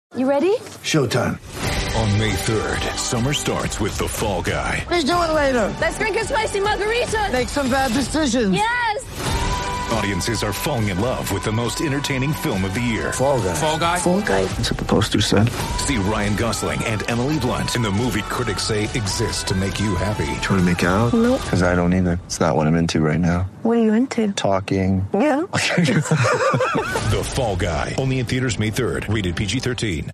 You ready? Showtime. On May 3rd, summer starts with The Fall Guy. Let's do it later. Let's drink a spicy margarita. Make some bad decisions. Yes! Audiences are falling in love with the most entertaining film of the year. Fall Guy. Fall Guy? Fall Guy. That's what the poster said. See Ryan Gosling and Emily Blunt in the movie critics say exists to make you happy. Trying to make it out? Nope. Because I don't either. It's not what I'm into right now. What are you into? Talking. Yeah. The Fall Guy. Only in theaters May 3rd. Rated PG-13.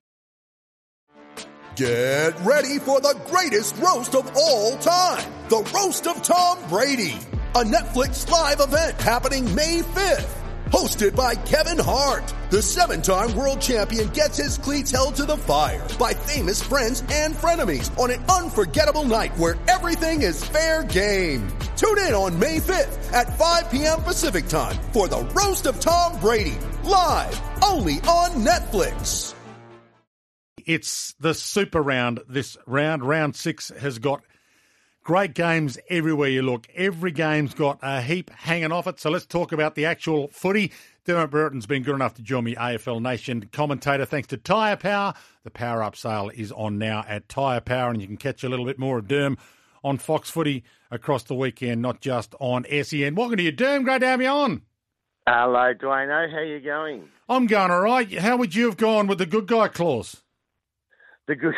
Get ready for the greatest roast of all time. The Roast of Tom Brady. A Netflix live event happening May 5th. Hosted by Kevin Hart. The 7-time world champion gets his cleats held to the fire by famous friends and frenemies on an unforgettable night where everything is fair game. Tune in on May 5th at 5 p.m. Pacific time for the Roast of Tom Brady. Live only on Netflix. It's the Super Round. This round 6, has got great games everywhere you look. Every game's got a heap hanging off it. So let's talk about the actual footy. Dermot Brereton's been good enough to join me, AFL Nation commentator, thanks to Tyre Power. The Power Up sale is on now at Tyre Power, and you can catch a little bit more of Derm on Fox Footy across the weekend, not just on SEN. Welcome to you, Derm. Great to have you on. Hello, Dwayno. How you going? I'm going all right. How would you have gone with the good guy clause? The good,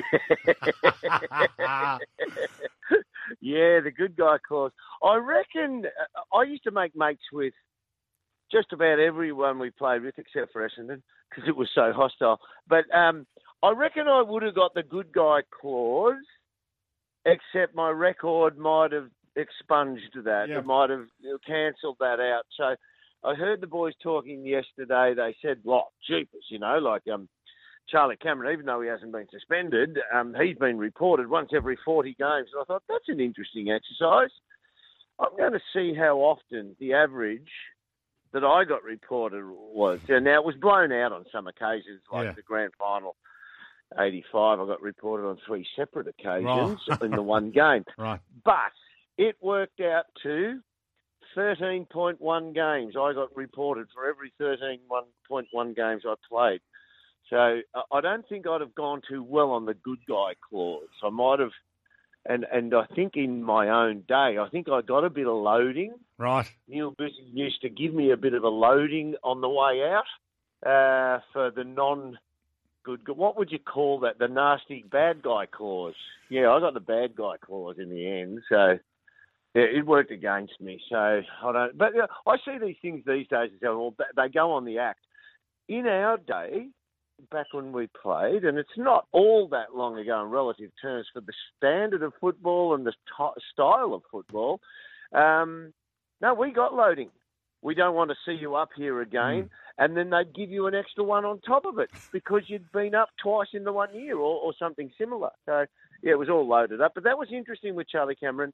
yeah, the good guy clause. I reckon I used to make mates with just about everyone we played with, except for Essendon, because it was so hostile. But I reckon I would have got the good guy clause, except my record might have expunged that. It might have cancelled that out. So I heard the boys talking yesterday. They said, "Well, jeepers, like Charlie Cameron, even though he hasn't been suspended, he's been reported once every 40 games." And I thought, that's an interesting exercise. I'm going to see how often the average that I got reported was. Now, it was blown out on some occasions, like the grand final 85. I got reported on 3 separate occasions in the one game. Right. But it worked out to 13.1 games. I got reported for every 13.1 games I played. So I don't think I'd have gone too well on the good guy clause. I might have, and I think in my own day, I think I got a bit of loading. Right. Neil Busy used to give me a bit of a loading on the way out for the non-good. What would you call that? The nasty bad guy clause. Yeah, I got the bad guy clause in the end. So yeah, it worked against me. So I don't. But I see these things these days as well. They go on the act. In our day, back when we played, and it's not all that long ago in relative terms for the standard of football and the style of football, no, we got loading. We don't want to see you up here again. And then they'd give you an extra one on top of it because you'd been up twice in the 1 year or something similar. So, yeah, it was all loaded up. But that was interesting with Charlie Cameron.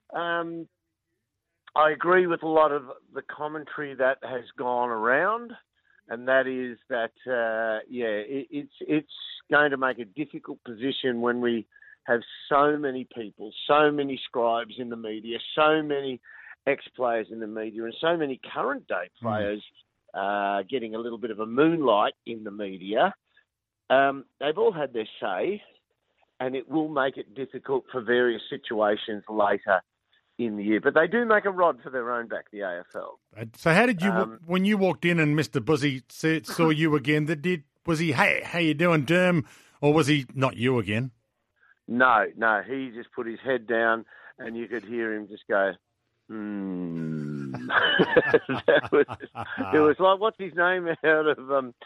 I agree with a lot of the commentary that has gone around. And that is that, it's going to make a difficult position when we have so many people, so many scribes in the media, so many ex-players in the media, and so many current-day players getting a little bit of a moonlight in the media. They've all had their say, and it will make it difficult for various situations later in the year. But they do make a rod for their own back, the AFL. So how did you, when you walked in and Mr. Buzzy saw you again, was he, hey, how you doing, Derm? Or was he not you again? No, he just put his head down and you could hear him just go, It was like, what's his name out of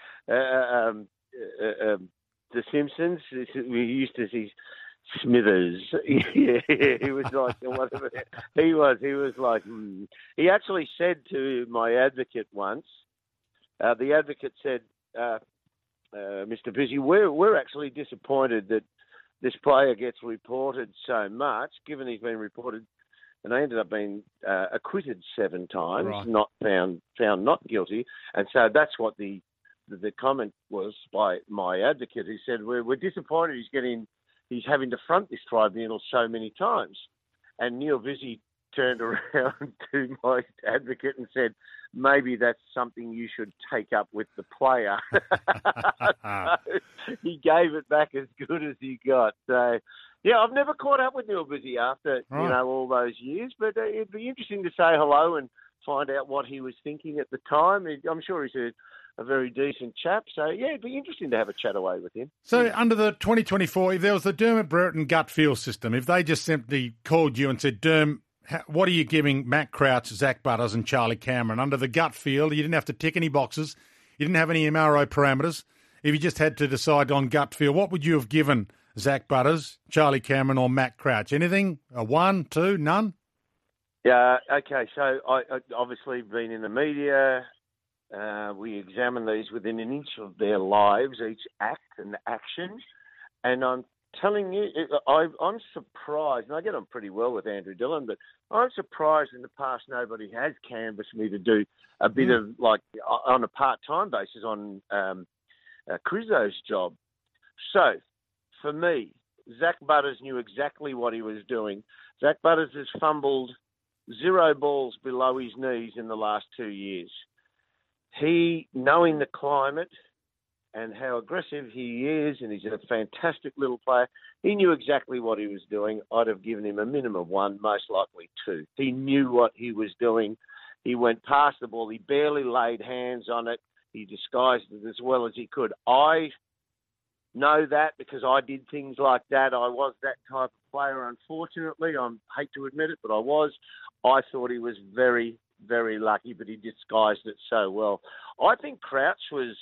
The Simpsons? We used to see Smithers. Yeah, he was like, whatever. He was like, He actually said to my advocate once, the advocate said, Mr. Busy, we're actually disappointed that this player gets reported so much, given he's been reported, and they ended up being acquitted 7 times, right. Not found not guilty, and so that's what the comment was by my advocate. He said, we're disappointed he's having to front this tribunal so many times. And Neil Vizzy turned around to my advocate and said, maybe that's something you should take up with the player. he gave it back as good as he got. So, yeah, I've never caught up with Neil Busy after, all those years, but it'd be interesting to say hello and find out what he was thinking at the time. I'm sure he's a very decent chap. So, yeah, it'd be interesting to have a chat away with him. So, under the 2024, if there was the Dermot Brereton gut feel system, if they just simply called you and said, Derm, what are you giving Matt Crouch, Zach Butters and Charlie Cameron? Under the gut feel, you didn't have to tick any boxes. You didn't have any MRO parameters. If you just had to decide on gut feel, what would you have given Zach Butters, Charlie Cameron or Matt Crouch? Anything? A 1, 2, none? Yeah, okay. So I obviously been in the media. We examine these within an inch of their lives, each act and action. And I'm telling you, I'm surprised, and I get on pretty well with Andrew Dillon, but I'm surprised in the past nobody has canvassed me to do a bit of, like, on a part-time basis on Crizzo's job. So, for me, Zach Butters knew exactly what he was doing. Zach Butters has fumbled 0 balls below his knees in the last 2 years. He, knowing the climate and how aggressive he is, and he's a fantastic little player, he knew exactly what he was doing. I'd have given him a minimum of 1, most likely 2. He knew what he was doing. He went past the ball. He barely laid hands on it. He disguised it as well as he could. I know that because I did things like that. I was that type of player, unfortunately. I hate to admit it, but I was. I thought he was very, very lucky, but he disguised it so well. I think Crouch was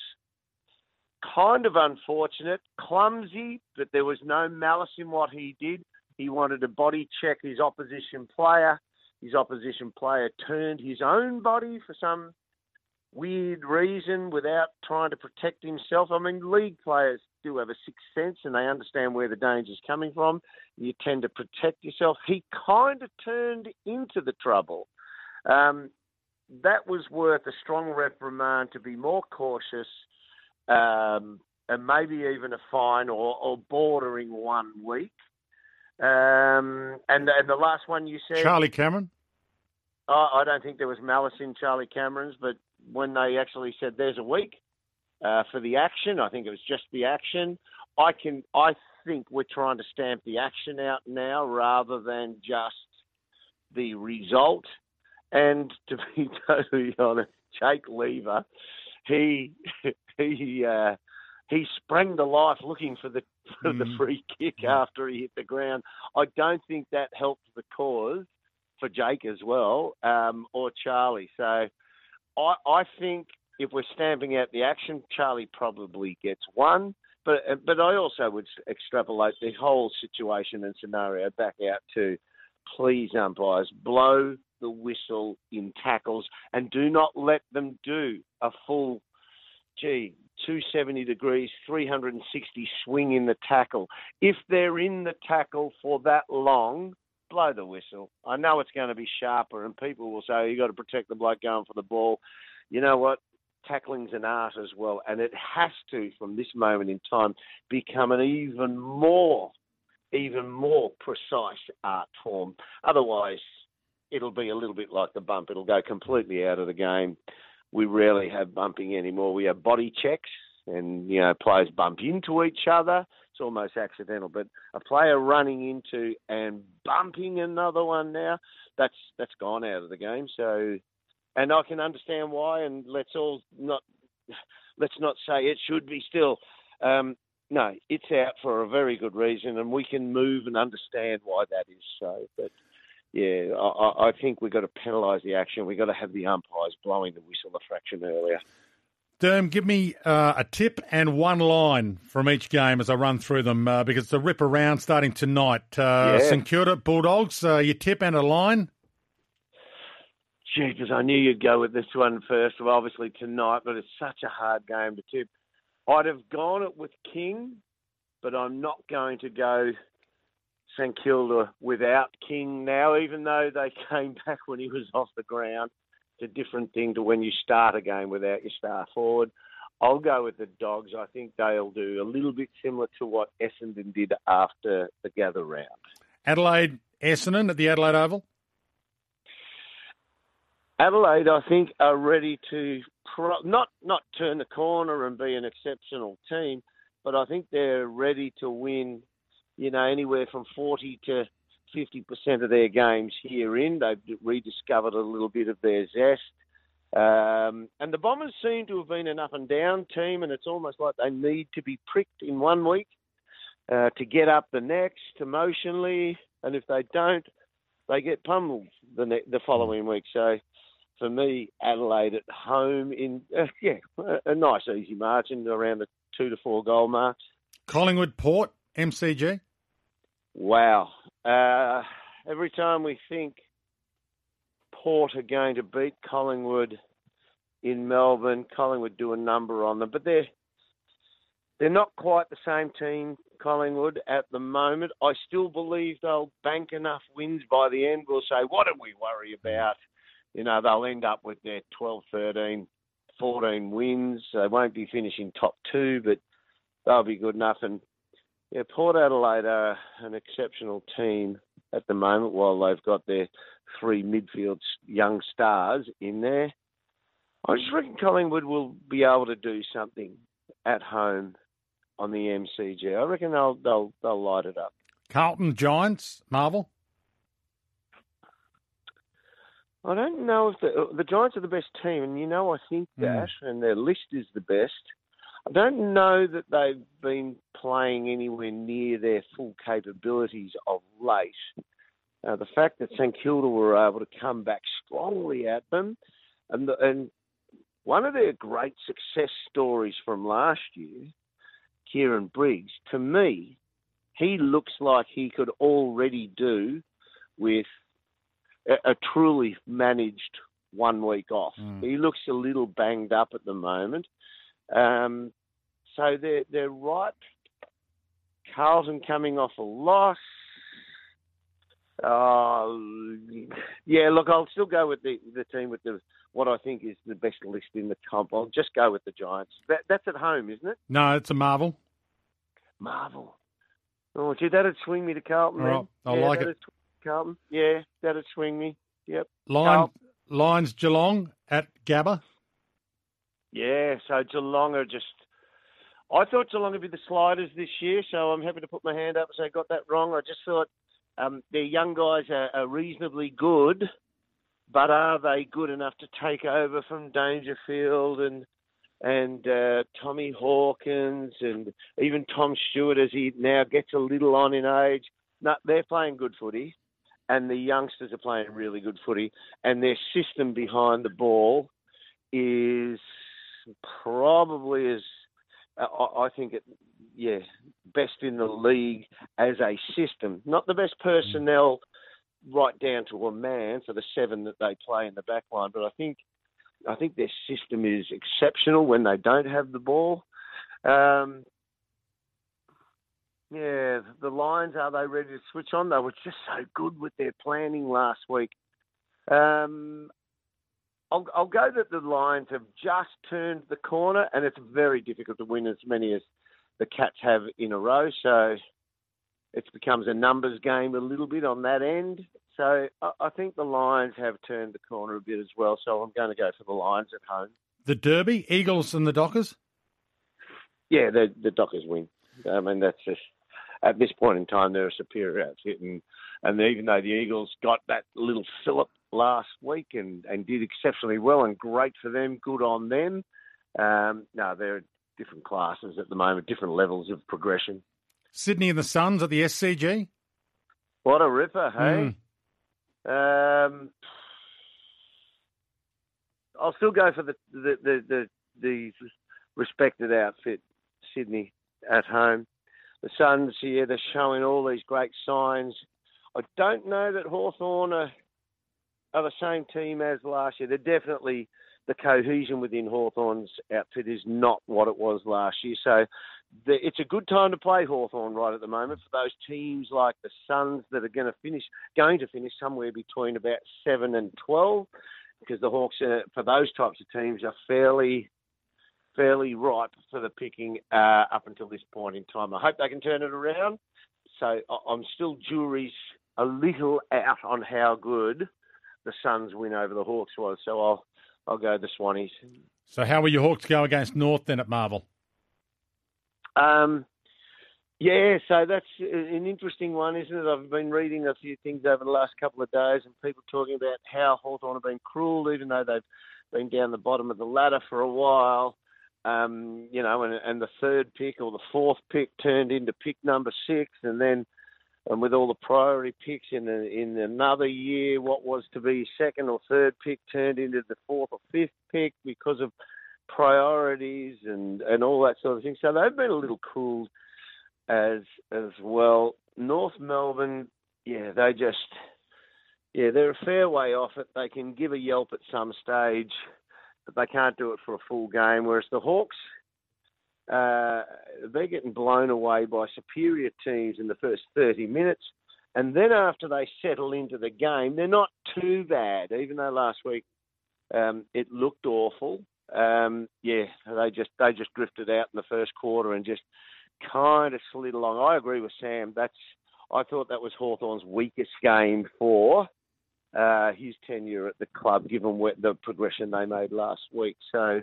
kind of unfortunate, clumsy, but there was no malice in what he did. He wanted to body check his opposition player. His opposition player turned his own body for some weird reason without trying to protect himself. I mean, league players do have a sixth sense and they understand where the danger's coming from. You tend to protect yourself. He kind of turned into the trouble. That was worth a strong reprimand to be more cautious, and maybe even a fine or bordering 1 week. And the last one you said... Charlie Cameron? I don't think there was malice in Charlie Cameron's, but when they actually said there's a week for the action, I think it was just the action. I think we're trying to stamp the action out now rather than just the result. And to be totally honest, Jake Lever, he sprang to life looking for the free kick after he hit the ground. I don't think that helped the cause for Jake as well, or Charlie. So I think if we're stamping out the action, Charlie probably gets 1. But I also would extrapolate the whole situation and scenario back out to, please, umpires, blow the whistle in tackles and do not let them do a full, 270 degrees, 360 swing in the tackle. If they're in the tackle for that long, blow the whistle. I know it's going to be sharper and people will say, you got to protect the bloke going for the ball. You know what? Tackling's an art as well, and it has to, from this moment in time, become an even more precise art form. Otherwise, it'll be a little bit like the bump. It'll go completely out of the game. We rarely have bumping anymore. We have body checks, and players bump into each other. It's almost accidental. But a player running into and bumping another one now, that's gone out of the game. So. And I can understand why, and let's not say it should be still. No, it's out for a very good reason, and we can move and understand why that is so. But, yeah, I think we've got to penalise the action. We've got to have the umpires blowing the whistle a fraction earlier. Derm, give me a tip and 1 line from each game as I run through them, because it's a rip around starting tonight. St Kilda Bulldogs, your tip and a line? Jeepers, I knew you'd go with this one first, well, obviously tonight, but it's such a hard game to tip. I'd have gone it with King, but I'm not going to go St Kilda without King now, even though they came back when he was off the ground. It's a different thing to when you start a game without your star forward. I'll go with the Dogs. I think they'll do a little bit similar to what Essendon did after the gather round. Adelaide, Essendon at the Adelaide Oval? Adelaide, I think, are ready to not turn the corner and be an exceptional team, but I think they're ready to win, anywhere from 40 to 50% of their games here in. They've rediscovered a little bit of their zest. And the Bombers seem to have been an up-and-down team, and it's almost like they need to be pricked in 1 week to get up the next emotionally, and if they don't, they get pummeled the following week. So, for me, Adelaide at home in, a nice easy margin around the 2 to 4 goal marks. Collingwood, Port, MCG? Wow. Every time we think Port are going to beat Collingwood in Melbourne, Collingwood do a number on them, but they're not quite the same team, Collingwood, at the moment. I still believe they'll bank enough wins by the end. We'll say, what do we worry about? They'll end up with their 12, 13, 14 wins. They won't be finishing top 2, but they'll be good enough. And Port Adelaide are an exceptional team at the moment while they've got their 3 midfield young stars in there. I just reckon Collingwood will be able to do something at home on the MCG. I reckon they'll light it up. Carlton, Giants, Marvel? I don't know if the Giants are the best team, and I think that, and their list is the best. I don't know that they've been playing anywhere near their full capabilities of late. The fact that St Kilda were able to come back strongly at them, and one of their great success stories from last year, Kieran Briggs, to me, he looks like he could already do with a truly managed 1 week off. He looks a little banged up at the moment. So they're right. Carlton coming off a loss. Look, I'll still go with the team with what I think is the best list in the comp. I'll just go with the Giants. That's at home, isn't it? No, it's a Marvel. Marvel. Oh, gee, that'd swing me to Carlton. Right. I like it. Carlton. Yeah, that'd swing me. Yep. Lions, Geelong at Gabba. Yeah, so Geelong are just... I thought Geelong would be the sliders this year, so I'm happy to put my hand up and say I got that wrong. I just thought their young guys are reasonably good, but are they good enough to take over from Dangerfield and Tommy Hawkins and even Tom Stewart as he now gets a little on in age? No, they're playing good footy, and the youngsters are playing really good footy, and their system behind the ball is probably as, I think, best in the league as a system. Not the best personnel right down to a man for the 7 that they play in the back line, but I think their system is exceptional when they don't have the ball. The Lions, are they ready to switch on? They were just so good with their planning last week. I'll go that the Lions have just turned the corner, and it's very difficult to win as many as the Cats have in a row. So it becomes a numbers game a little bit on that end. So I think the Lions have turned the corner a bit as well. So I'm going to go for the Lions at home. The Derby, Eagles and the Dockers? Yeah, the Dockers win. I mean, that's just, at this point in time, they're a superior outfit. And even though the Eagles got that little fillip last week and did exceptionally well, and great for them, good on them. No, they're different classes at the moment, different levels of progression. Sydney and the Suns at the SCG? What a ripper, hey? I'll still go for the respected outfit, Sydney at home. The Suns here, they're showing all these great signs. I don't know that Hawthorn are the same team as last year. They're definitely, the cohesion within Hawthorn's outfit is not what it was last year. So it's a good time to play Hawthorn right at the moment for those teams like the Suns that are going to finish somewhere between about 7 and 12, because the Hawks, for those types of teams, are fairly ripe for the picking up until this point in time. I hope they can turn it around. So I'm still jury's a little out on how good the Suns win over the Hawks was. So I'll go the Swannies. So how will your Hawks go against North then at Marvel? Yeah, so that's an interesting one, isn't it? I've been reading a few things over the last couple of days and people talking about how Hawthorn have been cruel, even though they've been down the bottom of the ladder for a while. And the third pick or the fourth pick turned into pick number 6, and with all the priority picks in another year, what was to be second or third pick turned into the fourth or fifth pick because of priorities and all that sort of thing. So they've been a little cruel as well. North Melbourne, they're a fair way off it. They can give a yelp at some stage, but they can't do it for a full game. Whereas the Hawks, they're getting blown away by superior teams in the first 30 minutes. And then after they settle into the game, they're not too bad, even though last week it looked awful. They just drifted out in the first quarter and just kind of slid along. I agree with Sam. I thought that was Hawthorn's weakest game for his tenure at the club, given the progression they made last week. So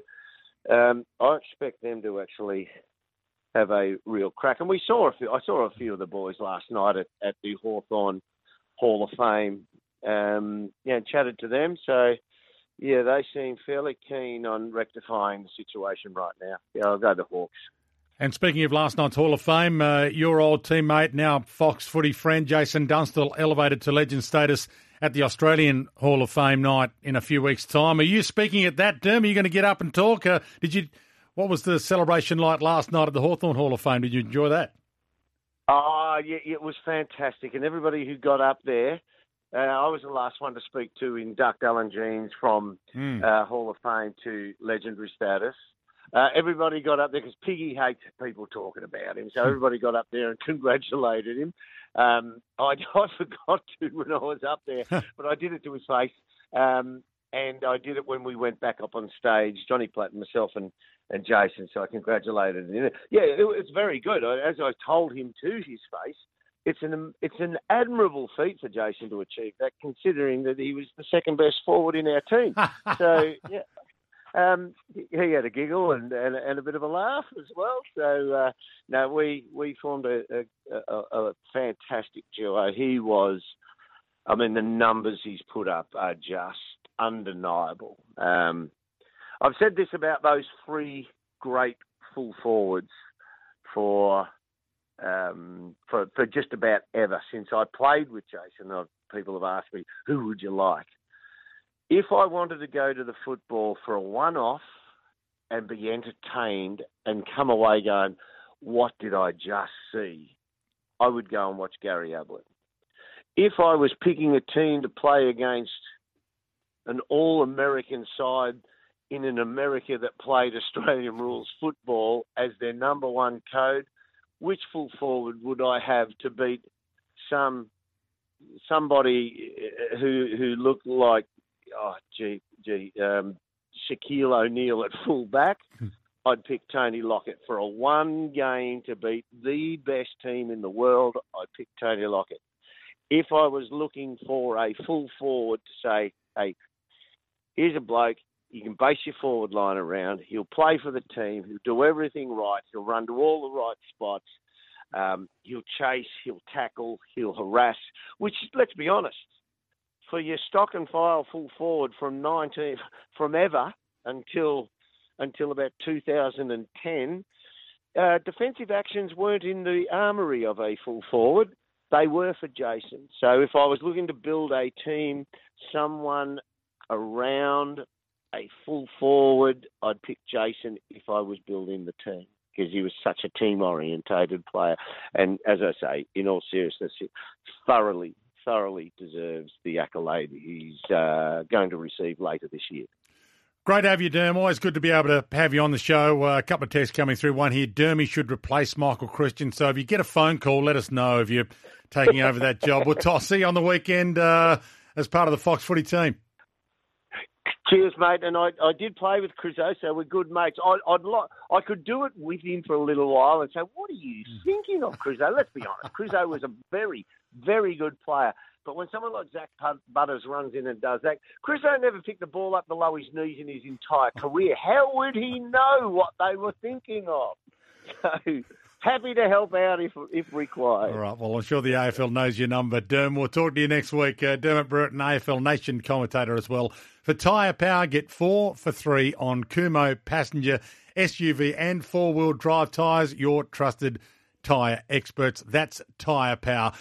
I expect them to actually have a real crack. And I saw a few of the boys last night at the Hawthorn Hall of Fame. And chatted to them. So they seem fairly keen on rectifying the situation right now. Yeah, I'll go the Hawks. And speaking of last night's Hall of Fame, your old teammate, now Fox footy friend, Jason Dunstall, elevated to legend status at the Australian Hall of Fame night in a few weeks' time. Are you speaking at that, Derm? Are you going to get up and talk? What was the celebration like last night at the Hawthorn Hall of Fame? Did you enjoy that? Oh, yeah, it was fantastic. And everybody who got up there, I was the last one to speak to induct Alan Jeans from Hall of Fame to legendary status. Everybody got up there because Piggy hates people talking about him. So everybody got up there and congratulated him. I forgot to when I was up there, but I did it to his face. And I did it when we went back up on stage, Johnny Platt and myself and Jason. So I congratulated him. Yeah, it's very good. As I told him to his face, it's an admirable feat for Jason to achieve that, considering that he was the second best forward in our team. So, yeah. He had a giggle and a bit of a laugh as well. So, we formed a fantastic duo. He was, the numbers he's put up are just undeniable. I've said this about those 3 great full forwards for just about ever since I played with Jason. People have asked me, who would you like? If I wanted to go to the football for a one-off and be entertained and come away going, what did I just see? I would go and watch Gary Ablett. If I was picking a team to play against an all-American side in an America that played Australian rules football as their number one code, which full forward would I have to beat somebody who looked like, Shaquille O'Neal at full back? I'd pick Tony Lockett. For a one game to beat the best team in the world, I'd pick Tony Lockett. If I was looking for a full forward to say, hey, here's a bloke, you can base your forward line around, he'll play for the team, he'll do everything right, he'll run to all the right spots, he'll chase, he'll tackle, he'll harass, which, let's be honest, for your stock and file full forward from ever until about 2010, defensive actions weren't in the armoury of a full forward. They were for Jason. So if I was looking to build a team, someone around a full forward, I'd pick Jason if I was building the team, because he was such a team-orientated player. And as I say, in all seriousness, he thoroughly deserves the accolade he's going to receive later this year. Great to have you, Derm. Always good to be able to have you on the show. A couple of texts coming through. One here, Dermy should replace Michael Christian. So if you get a phone call, let us know if you're taking over that job. We'll see you on the weekend as part of the Fox footy team. Cheers, mate. And I did play with Chryso, so we're good mates. I could do it with him for a little while and say, what are you thinking of, Chryso? Let's be honest. Chryso was a very, very good player. But when someone like Zach Butters runs in and does that, Chryso never picked the ball up below his knees in his entire career. How would he know what they were thinking of? So happy to help out if required. All right, well, I'm sure the AFL knows your number, Derm. We'll talk to you next week. Dermot Brereton, AFL Nation commentator as well. For Tyre Power, get 4 for 3 on Kumho passenger, SUV and four-wheel drive tyres, your trusted tyre experts. That's Tyre Power.